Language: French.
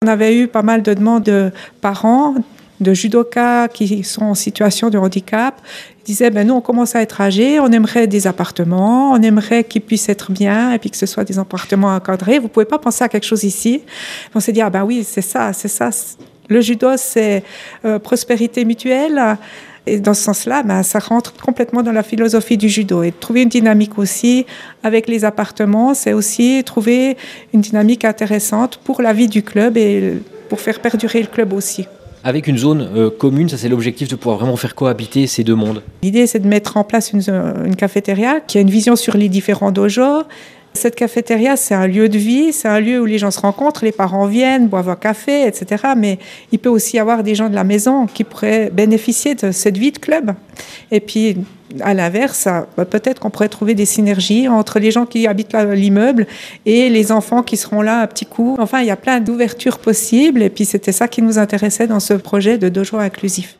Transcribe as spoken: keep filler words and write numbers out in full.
On avait eu pas mal de demandes de parents, de judokas qui sont en situation de handicap. Ils disaient, ben nous, on commence à être âgés, on aimerait des appartements, on aimerait qu'ils puissent être bien et puis que ce soit des appartements encadrés. Vous ne pouvez pas penser à quelque chose ici. On s'est dit, ah ben oui, c'est ça, c'est ça. Le judo, c'est euh, prospérité mutuelle. Et dans ce sens-là, ben, ça rentre complètement dans la philosophie du judo. Et trouver une dynamique aussi avec les appartements, c'est aussi trouver une dynamique intéressante pour la vie du club et pour faire perdurer le club aussi. Avec une zone euh, commune, ça c'est l'objectif de pouvoir vraiment faire cohabiter ces deux mondes. L'idée, c'est de mettre en place une, une cafétéria qui a une vision sur les différents dojos. Cette cafétéria, c'est un lieu de vie, c'est un lieu où les gens se rencontrent, les parents viennent, boivent un café, et cetera. Mais il peut aussi y avoir des gens de la maison qui pourraient bénéficier de cette vie de club. Et puis, à l'inverse, peut-être qu'on pourrait trouver des synergies entre les gens qui habitent l'immeuble et les enfants qui seront là un petit coup. Enfin, il y a plein d'ouvertures possibles. Et puis, c'était ça qui nous intéressait dans ce projet de dojo inclusif.